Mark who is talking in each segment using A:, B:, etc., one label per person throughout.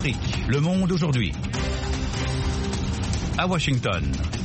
A: Le Monde aujourd'hui. À Washington.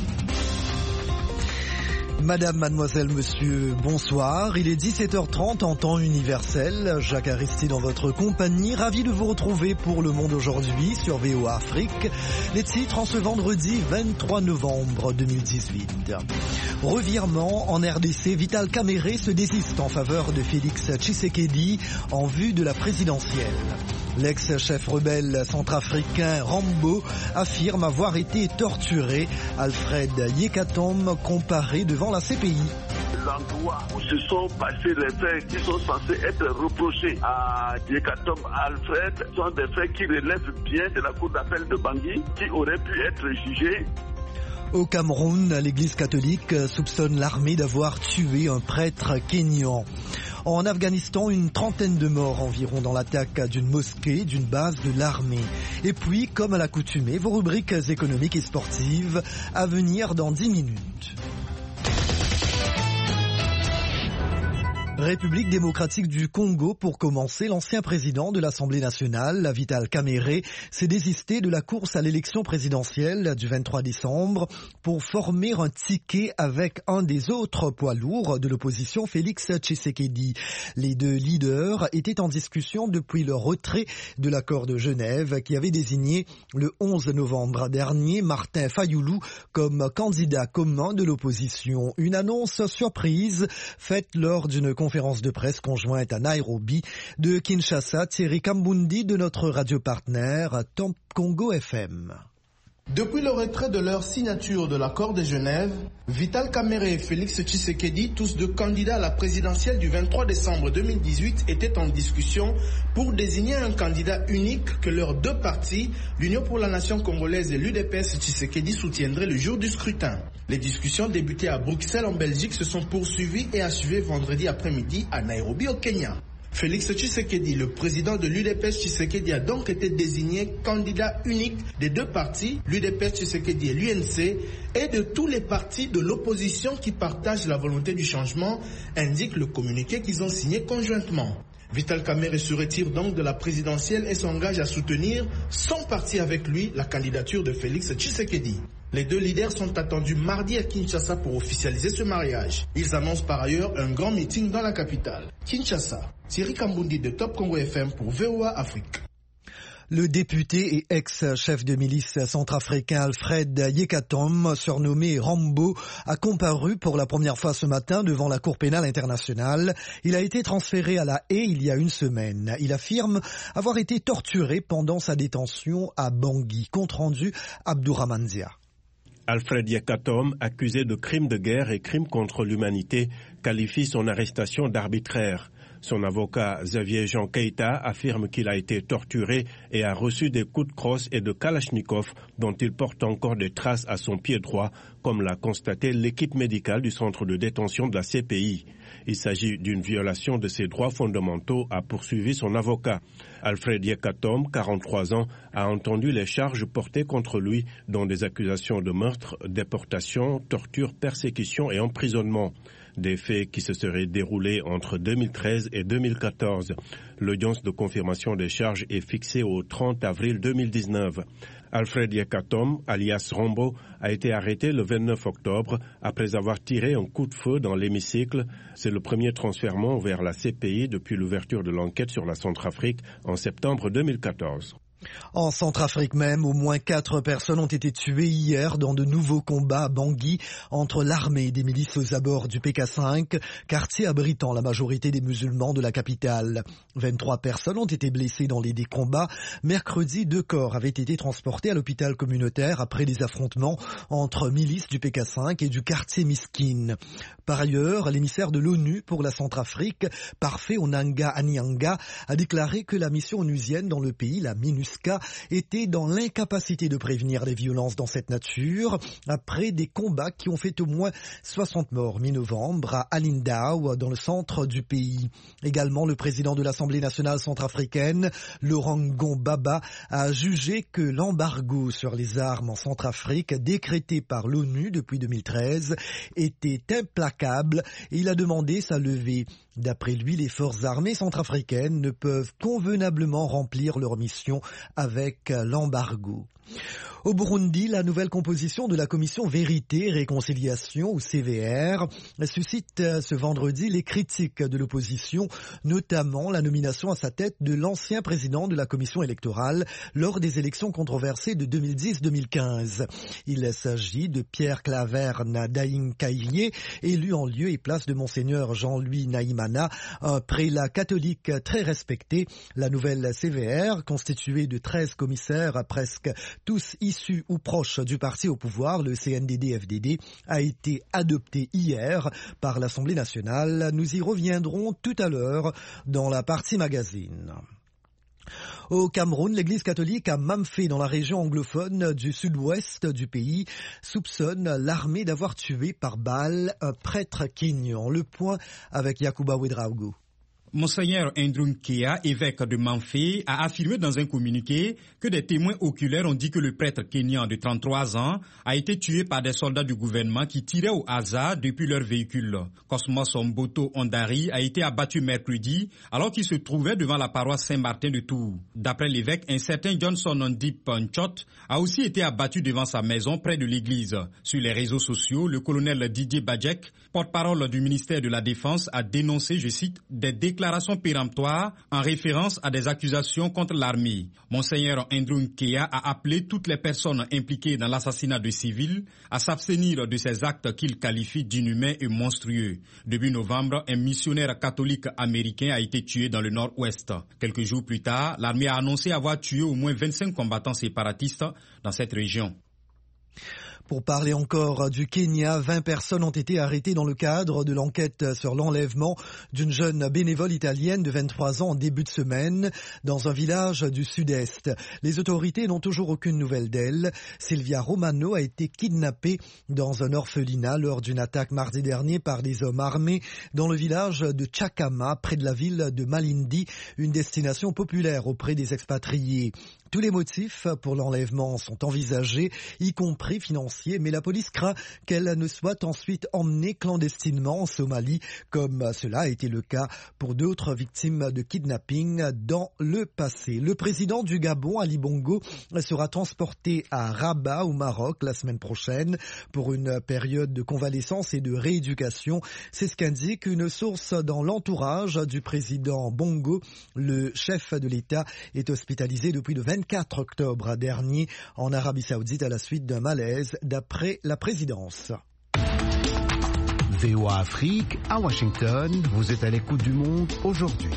B: Madame, mademoiselle, monsieur, bonsoir. Il est 17h30 en temps universel. Jacques Aristide en votre compagnie. Ravi de vous retrouver pour Le Monde aujourd'hui sur VOA Afrique. Les titres en ce vendredi 23 novembre 2018. Revirement en RDC, Vital Kamerhe se désiste en faveur de Félix Tshisekedi en vue de la présidentielle. L'ex-chef rebelle centrafricain Rambo affirme avoir été torturé. Alfred Yekatom comparé devant la CPI.
C: L'endroit où se sont passés les faits qui sont censés être reprochés à Yekatom Alfred sont des faits qui relèvent bien de la cour d'appel de Bangui, qui auraient pu être jugés.
B: Au Cameroun, l'église catholique soupçonne l'armée d'avoir tué un prêtre kényan. En Afghanistan, une trentaine de morts environ dans l'attaque d'une mosquée, d'une base de l'armée. Et puis, comme à l'accoutumée, vos rubriques économiques et sportives à venir dans 10 minutes. République démocratique du Congo, pour commencer, l'ancien président de l'Assemblée nationale, Vital Kamerhe, s'est désisté de la course à l'élection présidentielle du 23 décembre pour former un ticket avec un des autres poids lourds de l'opposition, Félix Tshisekedi. Les deux leaders étaient en discussion depuis le retrait de l'accord de Genève qui avait désigné le 11 novembre dernier Martin Fayoulou comme candidat commun de l'opposition. Une annonce surprise faite lors d'une conférence de presse conjointe à Nairobi. De Kinshasa, Thierry Kambundi de notre radio partenaire Top Congo FM.
D: Depuis le retrait de leur signature de l'accord de Genève, Vital Kamerhe et Félix Tshisekedi, tous deux candidats à la présidentielle du 23 décembre 2018, étaient en discussion pour désigner un candidat unique que leurs deux partis, l'Union pour la Nation congolaise et l'UDPS Tshisekedi, soutiendraient le jour du scrutin. Les discussions débutées à Bruxelles en Belgique se sont poursuivies et achevées vendredi après-midi à Nairobi au Kenya. Félix Tshisekedi, le président de l'UDPS Tshisekedi, a donc été désigné candidat unique des deux partis, l'UDPS Tshisekedi et l'UNC, et de tous les partis de l'opposition qui partagent la volonté du changement, indique le communiqué qu'ils ont signé conjointement. Vital Kamerhe se retire donc de la présidentielle et s'engage à soutenir, sans parti avec lui, la candidature de Félix Tshisekedi. Les deux leaders sont attendus mardi à Kinshasa pour officialiser ce mariage. Ils annoncent par ailleurs un grand meeting dans la capitale. Kinshasa, Thierry Kambundi de Top Congo FM pour VOA Afrique.
B: Le député et ex-chef de milice centrafricain Alfred Yekatom, surnommé Rambo, a comparu pour la première fois ce matin devant la Cour pénale internationale. Il a été transféré à La Haye il y a une semaine. Il affirme avoir été torturé pendant sa détention à Bangui. Compte rendu Abdourahmane Zia.
E: Alfred Yekatom, accusé de crimes de guerre et crimes contre l'humanité, qualifie son arrestation d'arbitraire. Son avocat Xavier Jean Keita affirme qu'il a été torturé et a reçu des coups de crosse et de kalachnikov dont il porte encore des traces à son pied droit, comme l'a constaté l'équipe médicale du centre de détention de la CPI. Il s'agit d'une violation de ses droits fondamentaux, a poursuivi son avocat. Alfred Yekatom, 43 ans, a entendu les charges portées contre lui, dont des accusations de meurtre, déportation, torture, persécution et emprisonnement. Des faits qui se seraient déroulés entre 2013 et 2014. L'audience de confirmation des charges est fixée au 30 avril 2019. Alfred Yekatom, alias Rambo, a été arrêté le 29 octobre après avoir tiré un coup de feu dans l'hémicycle. C'est le premier transfèrement vers la CPI depuis l'ouverture de l'enquête sur la Centrafrique en septembre 2014.
B: En Centrafrique même, au moins 4 personnes ont été tuées hier dans de nouveaux combats à Bangui entre l'armée et des milices aux abords du PK5, quartier abritant la majorité des musulmans de la capitale. 23 personnes ont été blessées dans les combats. Mercredi, 2 corps avaient été transportés à l'hôpital communautaire après des affrontements entre milices du PK5 et du quartier Miskine. Par ailleurs, l'émissaire de l'ONU pour la Centrafrique, Parfait Onanga Anyanga, a déclaré que la mission onusienne dans le pays, la MINUSCA, était dans l'incapacité de prévenir les violences dans cette nature après des combats qui ont fait au moins 60 morts mi-novembre à Alindao, dans le centre du pays. Également, le président de l'Assemblée nationale centrafricaine, Laurent Gbagbo, a jugé que l'embargo sur les armes en Centrafrique, décrété par l'ONU depuis 2013, était implacable et il a demandé sa levée. D'après lui, les forces armées centrafricaines ne peuvent convenablement remplir leur mission avec l'embargo. Au Burundi, la nouvelle composition de la commission Vérité et Réconciliation, ou CVR, suscite ce vendredi les critiques de l'opposition, notamment la nomination à sa tête de l'ancien président de la commission électorale lors des élections controversées de 2010-2015. Il s'agit de Pierre Claverne Daïnkaïlié, élu en lieu et place de Monseigneur Jean-Louis Naïmana, un prélat catholique très respecté. La nouvelle CVR, constituée de 13 commissaires, presque tous issus ou proches du parti au pouvoir, le CNDD-FDD, a été adopté hier par l'Assemblée nationale. Nous y reviendrons tout à l'heure dans la partie magazine. Au Cameroun, l'église catholique à Mamfé, dans la région anglophone du sud-ouest du pays, soupçonne l'armée d'avoir tué par balle un prêtre kényan. Le point avec Yacouba Ouedraogo.
A: Monseigneur Andrew Nkea, évêque de Mamfé, a affirmé dans un communiqué que des témoins oculaires ont dit que le prêtre kényan de 33 ans a été tué par des soldats du gouvernement qui tiraient au hasard depuis leur véhicule. Cosmos Mboto Ondari a été abattu mercredi alors qu'il se trouvait devant la paroisse Saint-Martin de Tours. D'après l'évêque, un certain Johnson Ndip Nchot a aussi été abattu devant sa maison près de l'église. Sur les réseaux sociaux, le colonel Didier Badjek, porte-parole du ministère de la Défense, a dénoncé, je cite, des déclaration péremptoire en référence à des accusations contre l'armée. Monseigneur Andrew Nkea a appelé toutes les personnes impliquées dans l'assassinat de civils à s'abstenir de ces actes qu'il qualifie d'inhumains et monstrueux. Début novembre, un missionnaire catholique américain a été tué dans le nord-ouest. Quelques jours plus tard, l'armée a annoncé avoir tué au moins 25 combattants séparatistes dans cette région.
B: Pour parler encore du Kenya, 20 personnes ont été arrêtées dans le cadre de l'enquête sur l'enlèvement d'une jeune bénévole italienne de 23 ans en début de semaine dans un village du sud-est. Les autorités n'ont toujours aucune nouvelle d'elle. Silvia Romano a été kidnappée dans un orphelinat lors d'une attaque mardi dernier par des hommes armés dans le village de Chakama, près de la ville de Malindi, une destination populaire auprès des expatriés. Tous les motifs pour l'enlèvement sont envisagés, y compris financiers, mais la police craint qu'elle ne soit ensuite emmenée clandestinement en Somalie, comme cela a été le cas pour d'autres victimes de kidnapping dans le passé. Le président du Gabon, Ali Bongo, sera transporté à Rabat, au Maroc, la semaine prochaine pour une période de convalescence et de rééducation. C'est ce qu'indique une source dans l'entourage du président Bongo. Le chef de l'État est hospitalisé depuis le 24 octobre dernier en Arabie Saoudite à la suite d'un malaise d'après la présidence.
F: VOA Afrique à Washington, vous êtes à l'écoute du monde aujourd'hui.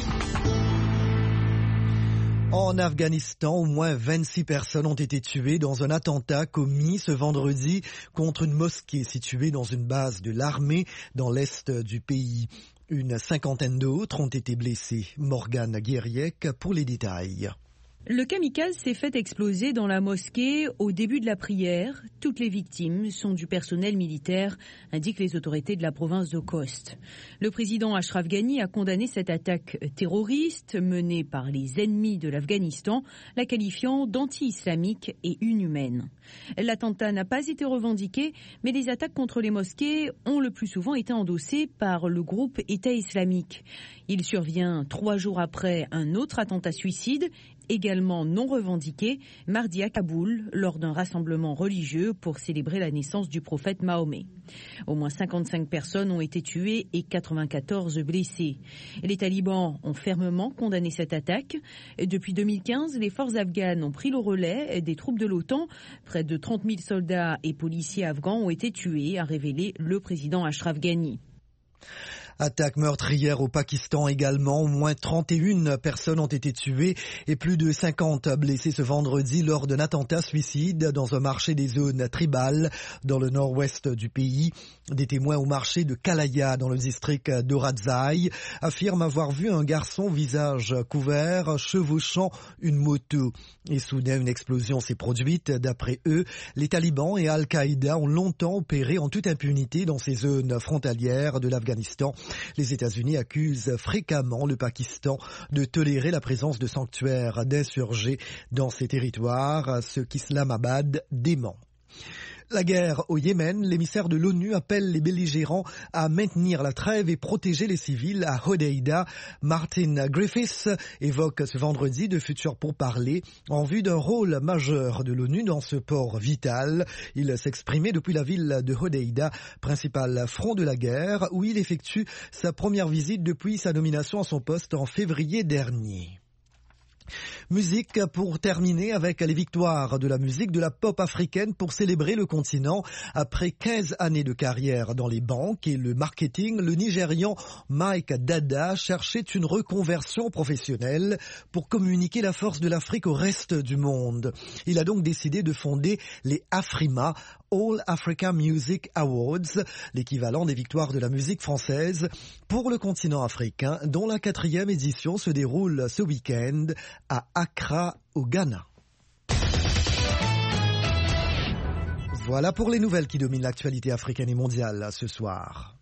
B: En Afghanistan, au moins 26 personnes ont été tuées dans un attentat commis ce vendredi contre une mosquée située dans une base de l'armée dans l'est du pays. Une cinquantaine d'autres ont été blessés. Morgane Guériec pour les détails.
G: Le kamikaze s'est fait exploser dans la mosquée au début de la prière. Toutes les victimes sont du personnel militaire, indiquent les autorités de la province de Khost. Le président Ashraf Ghani a condamné cette attaque terroriste menée par les ennemis de l'Afghanistan, la qualifiant d'anti-islamique et inhumaine. L'attentat n'a pas été revendiqué, mais les attaques contre les mosquées ont le plus souvent été endossées par le groupe État islamique. Il survient 3 jours après un autre attentat suicide, également non revendiqué, mardi à Kaboul, lors d'un rassemblement religieux pour célébrer la naissance du prophète Mahomet. Au moins 55 personnes ont été tuées et 94 blessées. Les talibans ont fermement condamné cette attaque. Depuis 2015, les forces afghanes ont pris le relais des troupes de l'OTAN. Près de 30 000 soldats et policiers afghans ont été tués, a révélé le président Ashraf Ghani.
B: Attaque meurtrière au Pakistan également. Au moins 31 personnes ont été tuées et plus de 50 blessés ce vendredi lors d'un attentat suicide dans un marché des zones tribales dans le nord-ouest du pays. Des témoins au marché de Kalaya dans le district d'Orazai affirment avoir vu un garçon visage couvert chevauchant une moto. Et soudain, une explosion s'est produite. D'après eux, les talibans et Al-Qaïda ont longtemps opéré en toute impunité dans ces zones frontalières de l'Afghanistan. Les États-Unis accusent fréquemment le Pakistan de tolérer la présence de sanctuaires d'insurgés dans ces territoires, ce qu'Islamabad dément. La guerre au Yémen, l'émissaire de l'ONU appelle les belligérants à maintenir la trêve et protéger les civils à Hodeïda. Martin Griffiths évoque ce vendredi de futurs pourparlers en vue d'un rôle majeur de l'ONU dans ce port vital. Il s'exprimait depuis la ville de Hodeïda, principal front de la guerre, où il effectue sa première visite depuis sa nomination à son poste en février dernier. Musique pour terminer avec les victoires de la musique de la pop africaine pour célébrer le continent. Après 15 années de carrière dans les banques et le marketing, le Nigérian Mike Dada cherchait une reconversion professionnelle pour communiquer la force de l'Afrique au reste du monde. Il a donc décidé de fonder les Afrima, All Africa Music Awards, l'équivalent des victoires de la musique française pour le continent africain, dont la 4e édition se déroule ce week-end à Accra, au Ghana. Voilà pour les nouvelles qui dominent l'actualité africaine et mondiale ce soir.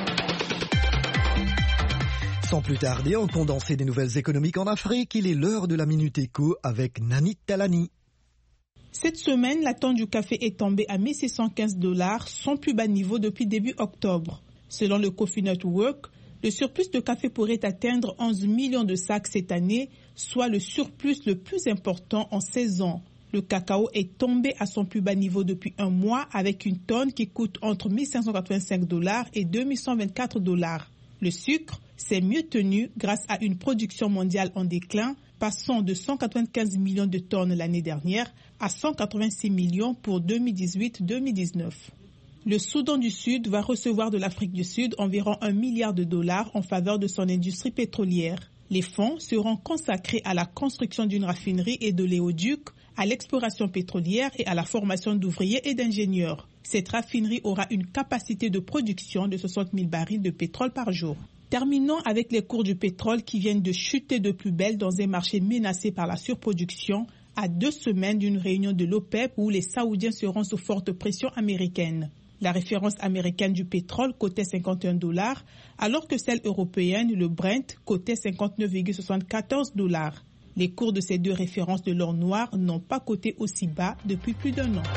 B: Sans plus tarder, on condensait des nouvelles économiques en Afrique. Il est l'heure de la Minute Éco avec Nani Talani.
H: Cette semaine, la tonne du café est tombée à 1 615 $, son plus bas niveau depuis début octobre. Selon le Coffee Network, le surplus de café pourrait atteindre 11 millions de sacs cette année, soit le surplus le plus important en 16 ans. Le cacao est tombé à son plus bas niveau depuis un mois avec une tonne qui coûte entre 1 585 $ et 2 124 $. Le sucre s'est mieux tenu grâce à une production mondiale en déclin, passant de 195 millions de tonnes l'année dernière à 186 millions pour 2018-2019. Le Soudan du Sud va recevoir de l'Afrique du Sud environ $1 milliard en faveur de son industrie pétrolière. Les fonds seront consacrés à la construction d'une raffinerie et de l'éoduc, à l'exploration pétrolière et à la formation d'ouvriers et d'ingénieurs. Cette raffinerie aura une capacité de production de 60 000 barils de pétrole par jour. Terminons avec les cours du pétrole qui viennent de chuter de plus belle dans un marché menacé par la surproduction, à 2 semaines d'une réunion de l'OPEP où les Saoudiens seront sous forte pression américaine. La référence américaine du pétrole cotait 51 $, alors que celle européenne, le Brent, cotait 59,74 $. Les cours de ces deux références de l'or noir n'ont pas coté aussi bas depuis plus d'1 an.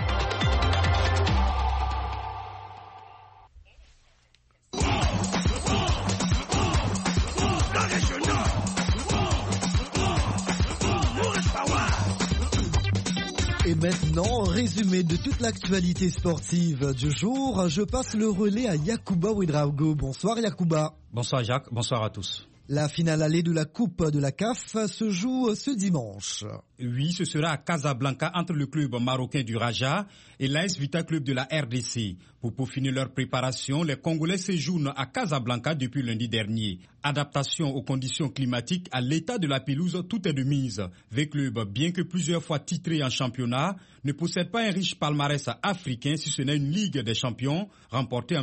B: Et maintenant, résumé de toute l'actualité sportive du jour, je passe le relais à Yacouba Ouedraogo. Bonsoir Yacouba.
A: Bonsoir Jacques, bonsoir à tous.
B: La finale allée de la Coupe de la CAF se joue ce dimanche.
A: Oui, ce sera à Casablanca entre le club marocain du Raja et l'AS Vita Club de la RDC. Pour peaufiner leur préparation, les Congolais séjournent à Casablanca depuis lundi dernier. Adaptation aux conditions climatiques, à l'état de la pelouse, tout est de mise. V-Club, bien que plusieurs fois titré en championnat, ne possède pas un riche palmarès africain si ce n'est une Ligue des champions remportée en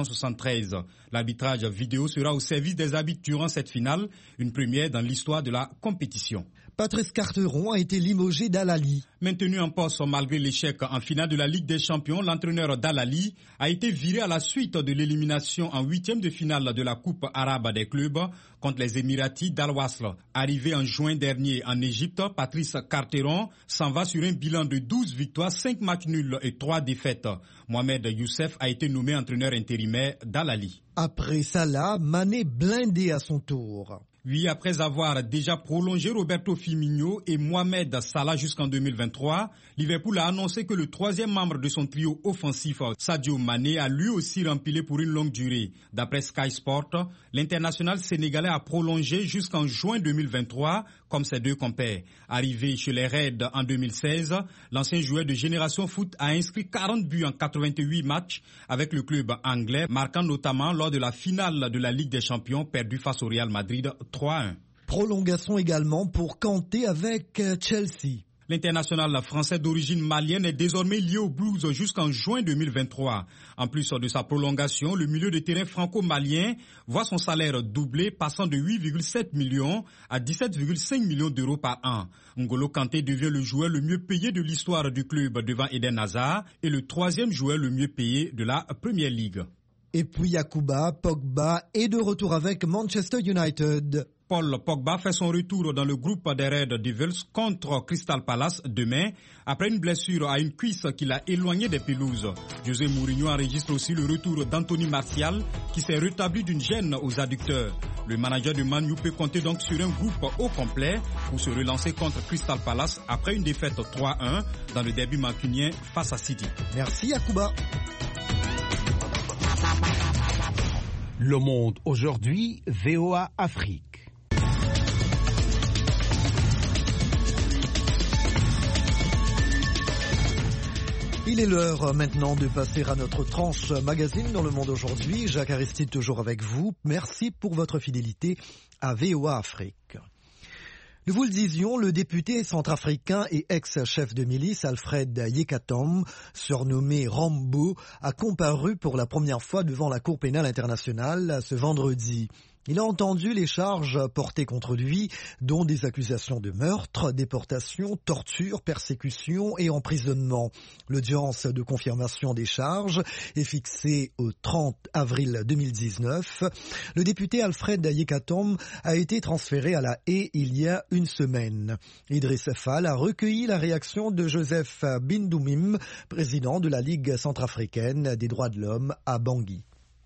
A: 1973. L'arbitrage vidéo sera au service des arbitres durant cette finale, une première dans l'histoire de la compétition.
B: Patrice Carteron a été limogé d'Al-Ahly.
A: Maintenu en poste malgré l'échec en finale de la Ligue des Champions, l'entraîneur d'Al-Ahly a été viré à la suite de l'élimination en 8e de finale de la Coupe arabe des clubs contre les Émiratis d'Al-Wasl. Arrivé en juin dernier en Égypte, Patrice Carteron s'en va sur un bilan de 12 victoires, 5 matchs nuls et 3 défaites. Mohamed Youssef a été nommé entraîneur intérimaire d'Al-Ahly.
B: Après Salah, Mané blindé à son tour.
A: Oui, après avoir déjà prolongé Roberto Firmino et Mohamed Salah jusqu'en 2023, Liverpool a annoncé que le 3e membre de son trio offensif, Sadio Mané, a lui aussi rempilé pour une longue durée. D'après Sky Sport, l'international sénégalais a prolongé jusqu'en juin 2023, comme ses deux compères. Arrivé chez les Reds en 2016, l'ancien joueur de Génération Foot a inscrit 40 buts en 88 matchs avec le club anglais, marquant notamment lors de la finale de la Ligue des Champions perdue face au Real Madrid 3-1.
B: Prolongation également pour Kanté avec Chelsea.
A: L'international français d'origine malienne est désormais lié aux Blues jusqu'en juin 2023. En plus de sa prolongation, le milieu de terrain franco-malien voit son salaire doubler, passant de 8,7 millions à 17,5 millions d'euros par an. N'Golo Kanté devient le joueur le mieux payé de l'histoire du club devant Eden Hazard et le 3e joueur le mieux payé de la Premier League.
B: Et puis Yacouba, Pogba est de retour avec Manchester United.
A: Paul Pogba fait son retour dans le groupe des Red Devils contre Crystal Palace demain, après une blessure à une cuisse qui l'a éloigné des pelouses. José Mourinho enregistre aussi le retour d'Anthony Martial, qui s'est rétabli d'une gêne aux adducteurs. Le manager de Man U peut compter donc sur un groupe au complet pour se relancer contre Crystal Palace après une défaite 3-1 dans le derby mancunien face à City.
B: Merci Yacouba.
F: Le Monde aujourd'hui, VOA Afrique.
B: Il est l'heure maintenant de passer à notre tranche magazine dans Le Monde aujourd'hui. Jacques Aristide toujours avec vous. Merci pour votre fidélité à VOA Afrique. Nous vous le disions, le député centrafricain et ex-chef de milice Alfred Yekatom, surnommé Rambo, a comparu pour la première fois devant la Cour pénale internationale ce vendredi. Il a entendu les charges portées contre lui, dont des accusations de meurtre, déportation, torture, persécution et emprisonnement. L'audience de confirmation des charges est fixée au 30 avril 2019. Le député Alfred Yekatom a été transféré à La Haye il y a une semaine. Idriss Fall a recueilli la réaction de Joseph Bindoumim, président de la Ligue centrafricaine des droits de l'homme à Bangui.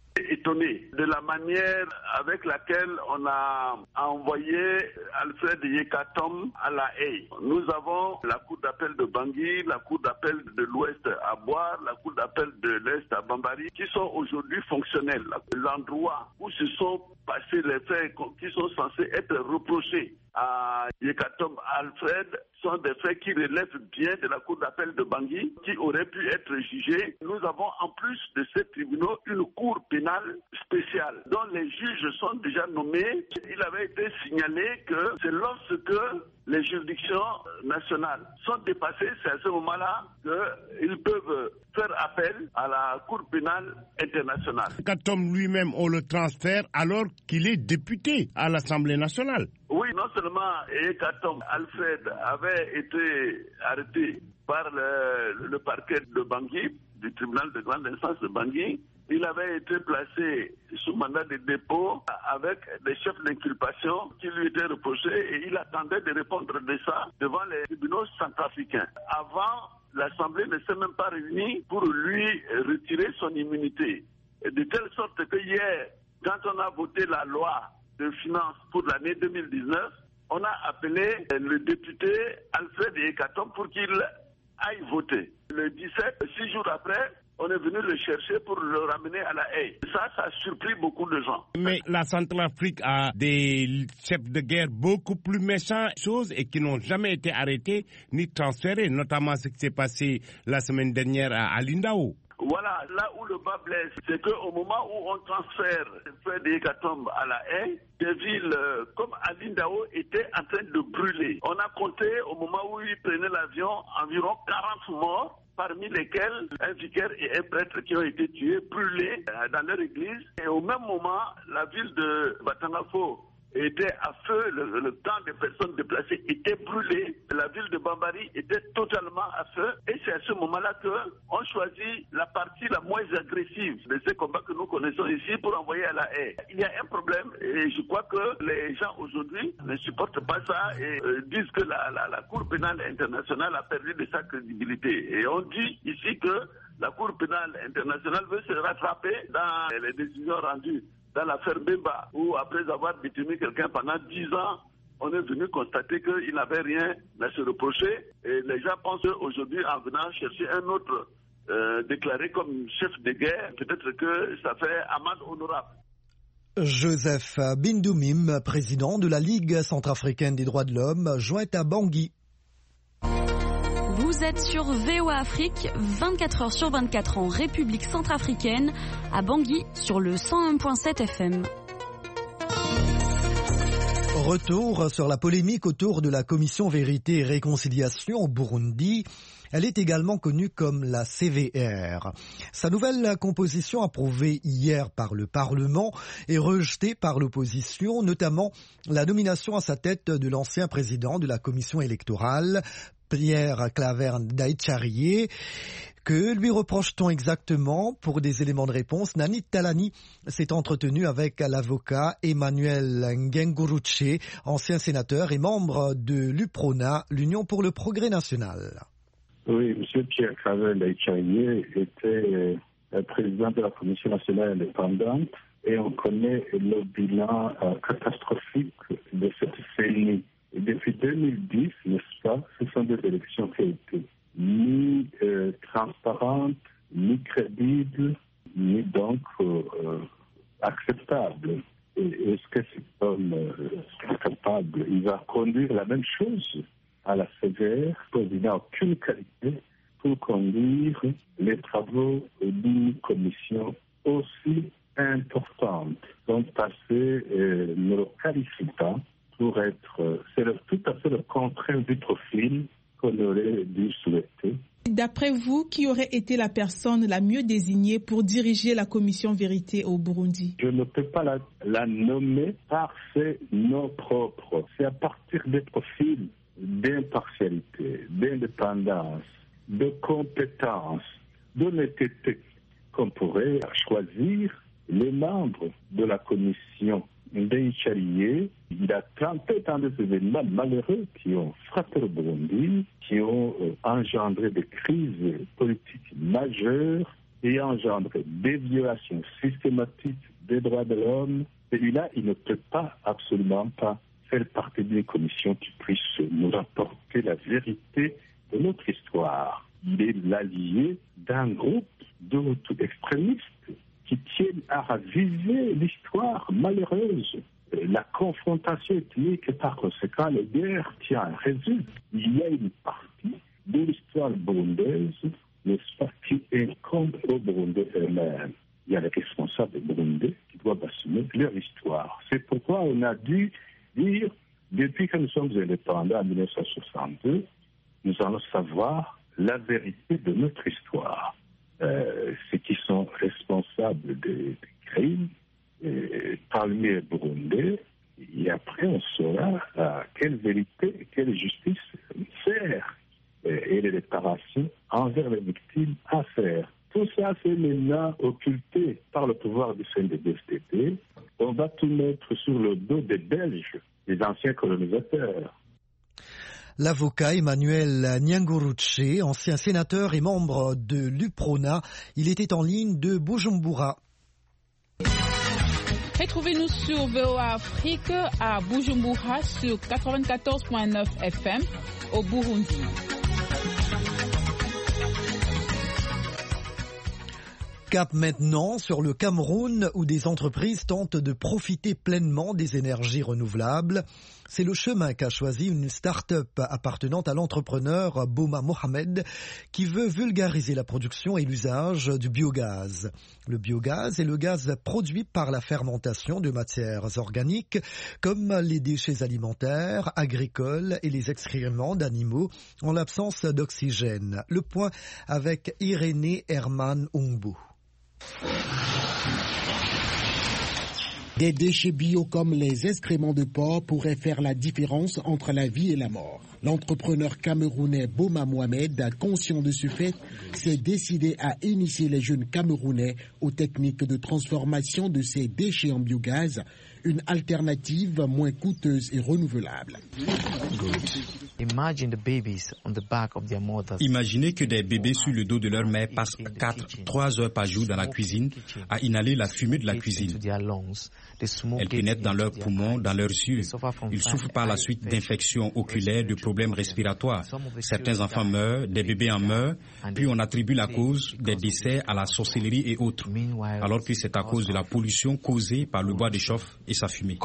C: Étonné de la manière avec laquelle on a envoyé Alfred Yekatom à La Haye. Nous avons la cour d'appel de Bangui, la cour d'appel de l'Ouest à Boire, la cour d'appel de l'Est à Bambari, qui sont aujourd'hui fonctionnels. L'endroit où se sont passés les faits qui sont censés être reprochés à Yekatom Alfred sont des faits qui relèvent bien de la cour d'appel de Bangui, qui auraient pu être jugés. Nous avons en plus de ces tribunaux une cour pénale spéciale dont les juges sont déjà nommés. Il avait été signalé que c'est lorsque les juridictions nationales sont dépassées, c'est à ce moment-là qu'ils peuvent faire appel à la Cour pénale internationale.
I: Yekatom lui-même, on le transfère alors qu'il est député à l'Assemblée nationale.
C: Oui, non seulement Yekatom Alfred avait été arrêté par le parquet de Bangui, du tribunal de grande instance de Bangui. Il avait été placé sous mandat de dépôt avec des chefs d'inculpation qui lui étaient reprochés et il attendait de répondre de ça devant les tribunaux centrafricains. Avant, l'Assemblée ne s'est même pas réunie pour lui retirer son immunité. Et de telle sorte que hier, quand on a voté la loi de finances pour l'année 2019, on a appelé le député Alfred Yekatom pour qu'il aille voter. Le 17, 6 jours après, on est venu le chercher pour le ramener à La Haye. Ça a surpris beaucoup de gens.
I: Mais la Centrafrique a des chefs de guerre beaucoup plus méchants et qui n'ont jamais été arrêtés ni transférés, notamment ce qui s'est passé la semaine dernière à Lindao.
C: Voilà, là où le bas blesse, c'est qu'au moment où on transfère Fred Yekatom à La Haye, des villes comme Lindao étaient en train de brûler. On a compté au moment où il prenait l'avion environ 40 morts, parmi lesquels un vicaire et un prêtre qui ont été tués, brûlés dans leur église. Et au même moment, la ville de Batangafo était à feu, le camp des personnes déplacées était brûlé, la ville de Bambari était totalement à feu, et c'est à ce moment-là qu'on choisit la partie la moins agressive de ces combats que nous connaissons ici pour envoyer à La Haye. Il y a un problème, et je crois que les gens aujourd'hui ne supportent pas ça et disent que la Cour pénale internationale a perdu de sa crédibilité. Et on dit ici que la Cour pénale internationale veut se rattraper dans les décisions rendues dans l'affaire Bemba, où après avoir détenu quelqu'un pendant 10 ans, on est venu constater qu'il n'avait rien à se reprocher. Et les gens pensent qu'aujourd'hui, en venant chercher un autre déclaré comme chef de guerre, peut-être que ça fait amende honorable.
B: Joseph Bindoumim, président de la Ligue centrafricaine des droits de l'homme, joint à Bangui.
J: Vous êtes sur VOA Afrique, 24 heures sur 24 en République centrafricaine, à Bangui, sur le 101.7 FM.
B: Retour sur la polémique autour de la Commission Vérité et Réconciliation au Burundi. Elle est également connue comme la CVR. Sa nouvelle composition approuvée hier par le Parlement est rejetée par l'opposition, notamment la nomination à sa tête de l'ancien président de la Commission électorale, Pierre Claver Ndayishariye, Que lui reproche-t-on exactement? Pour des éléments de réponse, Nanit Talani s'est entretenu avec l'avocat Emmanuel Nguenguruche, ancien sénateur et membre de l'UPRONA, l'Union pour le progrès national.
K: Oui, M. Pierre Claver-Laïchaïe était président de la Commission nationale indépendante et on connaît le bilan catastrophique de cette CENI. Depuis 2010, n'est-ce pas, ce sont des élections qui ont été ni transparentes, ni crédibles, ni donc acceptables. Et est-ce que cet homme est capable? Il va conduire la même chose à la CVR, il n'a aucune qualité pour conduire les travaux d'une commission aussi importante. Son passé ne le qualifie pas pour être... C'est tout à fait le contraire du profil qu'on aurait dû souhaiter.
H: D'après vous, qui aurait été la personne la mieux désignée pour diriger la commission vérité au Burundi?
K: Je ne peux pas la nommer par ses noms propres. C'est à partir des profils d'impartialité, d'indépendance, de compétence, d'honnêteté qu'on pourrait choisir les membres de la commission Ndayishariye. Il a tenté dans des événements malheureux qui ont frappé le Burundi, qui ont engendré des crises politiques majeures et engendré des violations systématiques des droits de l'homme. Celui-là, il ne peut pas, absolument pas, faire partie d'une commission qui puisse nous rapporter la vérité de notre histoire. Il est l'allié d'un groupe d'autres extrémistes qui tiennent à raviver l'histoire malheureuse. La confrontation ethnique et par conséquent la guerre tient à résoudre. Il y a une partie de l'histoire burundaise, n'est-ce pas, qui incombe aux Burundais eux-mêmes. Il y a les responsables burundais qui doivent assumer leur histoire. C'est pourquoi on a dû dire, depuis que nous sommes indépendants en 1962, nous allons savoir la vérité de notre histoire. Ceux qui sont responsables des crimes parmi les Burundais, et après on saura quelle vérité, quelle justice faire et les réparations envers les victimes à faire. Tout ça, c'est maintenant occulté par le pouvoir du CNDD-FDD. On va tout mettre sur le dos des Belges, des anciens colonisateurs.
B: L'avocat Emmanuel Nguenguruche, ancien sénateur et membre de l'UPRONA, il était en ligne de Bujumbura.
L: Retrouvez-nous sur VOA Afrique à Bujumbura sur 94.9 FM au Burundi.
B: Cap maintenant sur le Cameroun où des entreprises tentent de profiter pleinement des énergies renouvelables. C'est le chemin qu'a choisi une start-up appartenant à l'entrepreneur Boma Mohamed qui veut vulgariser la production et l'usage du biogaz. Le biogaz est le gaz produit par la fermentation de matières organiques comme les déchets alimentaires, agricoles et les excréments d'animaux en l'absence d'oxygène. Le point avec Irénée Herman Ongbo.
M: Des déchets bio comme les excréments de porc pourraient faire la différence entre la vie et la mort. L'entrepreneur camerounais Boma Mohamed, conscient de ce fait, s'est décidé à initier les jeunes Camerounais aux techniques de transformation de ces déchets en biogaz, une alternative moins coûteuse et renouvelable.
A: Imaginez que des bébés sur le dos de leur mère passent 3 heures par jour dans la cuisine à inhaler la fumée de la cuisine. Elle pénètre dans leurs poumons, dans leurs yeux. Ils souffrent par la suite d'infections oculaires, de problèmes respiratoires. Certains enfants meurent, des bébés en meurent, puis on attribue la cause des décès à la sorcellerie et autres, alors que c'est à cause de la pollution causée par le bois de chauffe et sa fumée.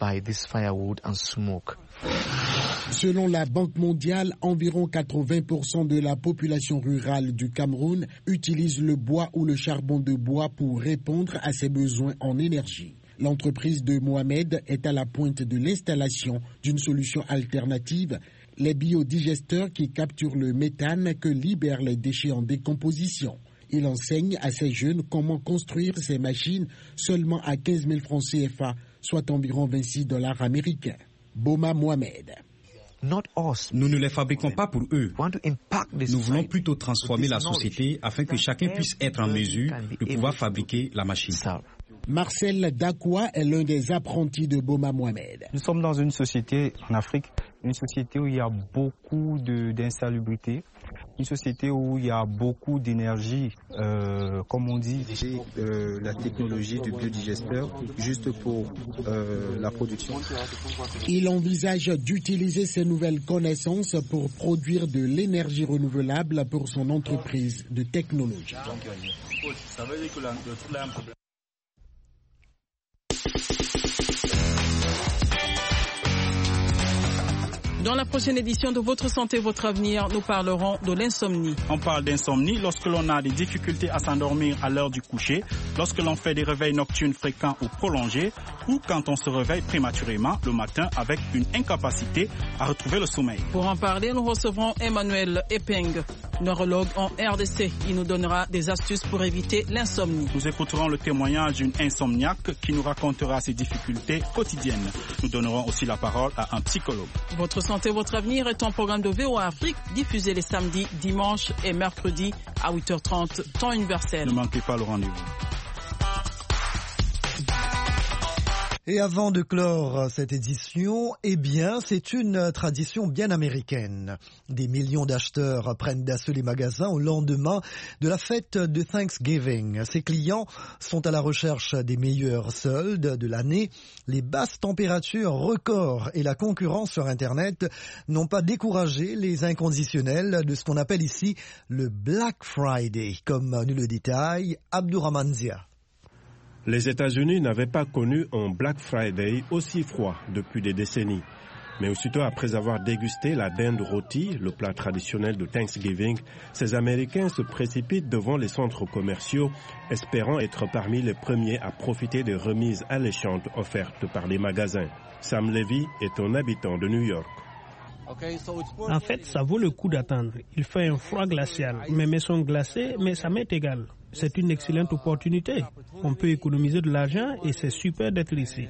M: Selon la Banque mondiale, environ 80% de la population rurale du Cameroun utilise le bois ou le charbon de bois pour répondre à ses besoins en énergie. L'entreprise de Mohamed est à la pointe de l'installation d'une solution alternative, les biodigesteurs qui capturent le méthane que libèrent les déchets en décomposition. Il enseigne à ces jeunes comment construire ces machines seulement à 15 000 francs CFA, soit environ $26 américains. Boma Mohamed.
A: Nous ne les fabriquons pas pour eux. Nous voulons plutôt transformer la société afin que chacun puisse être en mesure de pouvoir fabriquer la machine.
M: Marcel Dakwa est l'un des apprentis de Boma Mohamed.
N: Nous sommes dans une société en Afrique, une société où il y a beaucoup d'insalubrité, une société où il y a beaucoup d'énergie, comme on dit. J'ai la technologie du biodigesteur juste pour la production.
M: Il envisage d'utiliser ces nouvelles connaissances pour produire de l'énergie renouvelable pour son entreprise de technologie.
O: Dans la prochaine édition de Votre Santé, Votre Avenir, nous parlerons de l'insomnie.
P: On parle d'insomnie lorsque l'on a des difficultés à s'endormir à l'heure du coucher, lorsque l'on fait des réveils nocturnes fréquents ou prolongés, ou quand on se réveille prématurément le matin avec une incapacité à retrouver le sommeil.
O: Pour en parler, nous recevrons Emmanuel Epeng, neurologue en RDC. Il nous donnera des astuces pour éviter l'insomnie.
P: Nous écouterons le témoignage d'une insomniaque qui nous racontera ses difficultés quotidiennes. Nous donnerons aussi la parole à un psychologue.
O: Votre Santé, Votre Avenir est un programme de VOA Afrique diffusé les samedis, dimanches et mercredis à 8h30, temps universel.
P: Ne manquez pas le rendez-vous.
B: Et avant de clore cette édition, eh bien, c'est une tradition bien américaine. Des millions d'acheteurs prennent d'assaut les magasins au lendemain de la fête de Thanksgiving. Ces clients sont à la recherche des meilleurs soldes de l'année. Les basses températures records et la concurrence sur Internet n'ont pas découragé les inconditionnels de ce qu'on appelle ici le Black Friday, comme nous le détaille Abdourahmane Zia.
E: Les États-Unis n'avaient pas connu un Black Friday aussi froid depuis des décennies. Mais aussitôt après avoir dégusté la dinde rôtie, le plat traditionnel de Thanksgiving, ces Américains se précipitent devant les centres commerciaux, espérant être parmi les premiers à profiter des remises alléchantes offertes par les magasins. Sam Levy est un habitant de New York.
Q: En fait, ça vaut le coup d'attendre. Il fait un froid glacial. Mes mains sont glacées, mais ça m'est égal. C'est une excellente opportunité. On peut économiser de l'argent et c'est super d'être ici.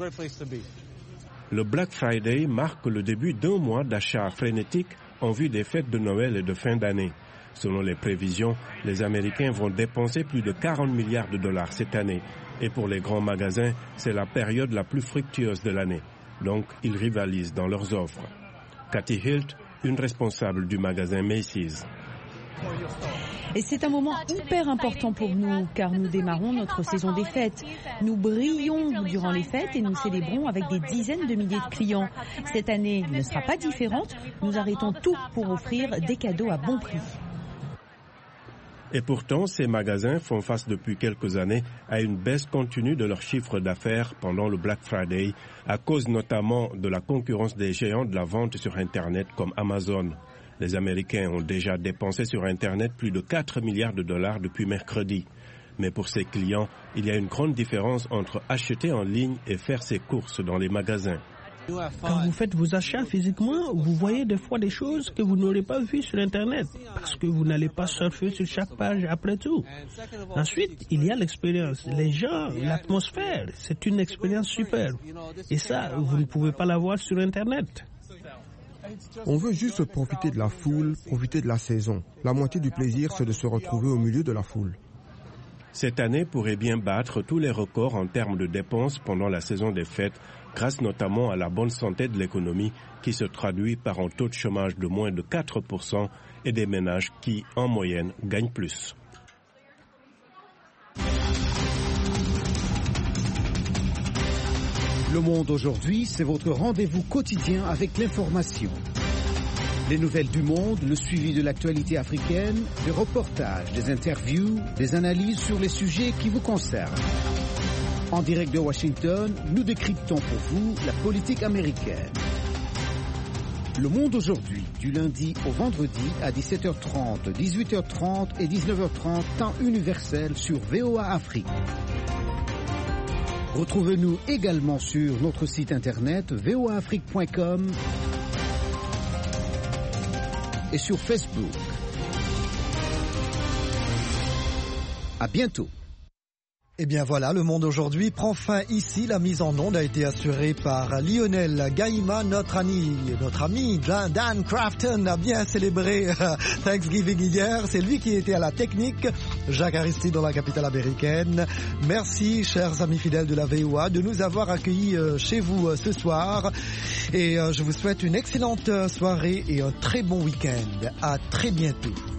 E: Le Black Friday marque le début d'un mois d'achats frénétiques en vue des fêtes de Noël et de fin d'année. Selon les prévisions, les Américains vont dépenser plus de 40 milliards de dollars cette année. Et pour les grands magasins, c'est la période la plus fructueuse de l'année. Donc, ils rivalisent dans leurs offres. Cathy Hilt, une responsable du magasin Macy's.
G: Et c'est un moment hyper important pour nous, car nous démarrons notre saison des fêtes. Nous brillons durant les fêtes et nous célébrons avec des dizaines de milliers de clients. Cette année ne sera pas différente. Nous arrêtons tout pour offrir des cadeaux à bon prix.
E: Et pourtant, ces magasins font face depuis quelques années à une baisse continue de leur chiffre d'affaires pendant le Black Friday, à cause notamment de la concurrence des géants de la vente sur Internet comme Amazon. Les Américains ont déjà dépensé sur Internet plus de 4 milliards de dollars depuis mercredi. Mais pour ces clients, il y a une grande différence entre acheter en ligne et faire ses courses dans les magasins.
Q: Quand vous faites vos achats physiquement, vous voyez des fois des choses que vous n'aurez pas vues sur Internet, parce que vous n'allez pas surfer sur chaque page après tout. Ensuite, il y a l'expérience, les gens, l'atmosphère, c'est une expérience super. Et ça, vous ne pouvez pas l'avoir sur Internet.
R: On veut juste profiter de la foule, profiter de la saison. La moitié du plaisir, c'est de se retrouver au milieu de la foule.
E: Cette année pourrait bien battre tous les records en termes de dépenses pendant la saison des fêtes, grâce notamment à la bonne santé de l'économie qui se traduit par un taux de chômage de moins de 4% et des ménages qui, en moyenne, gagnent plus.
S: Le Monde aujourd'hui, c'est votre rendez-vous quotidien avec l'information. Les nouvelles du monde, le suivi de l'actualité africaine, des reportages, des interviews, des analyses sur les sujets qui vous concernent. En direct de Washington, nous décryptons pour vous la politique américaine. Le Monde aujourd'hui, du lundi au vendredi à 17h30, 18h30 et 19h30, temps universel sur VOA Afrique. Retrouvez-nous également sur notre site internet voaafrique.com et sur Facebook. À bientôt.
B: Eh bien voilà, le monde aujourd'hui prend fin ici. La mise en onde a été assurée par Lionel Gaïma, notre ami Dan Crafton a bien célébré Thanksgiving hier. C'est lui qui était à la technique. Jacques Aristide dans la capitale américaine. Merci, chers amis fidèles de la VOA, de nous avoir accueillis chez vous ce soir. Et je vous souhaite une excellente soirée et un très bon week-end. À très bientôt.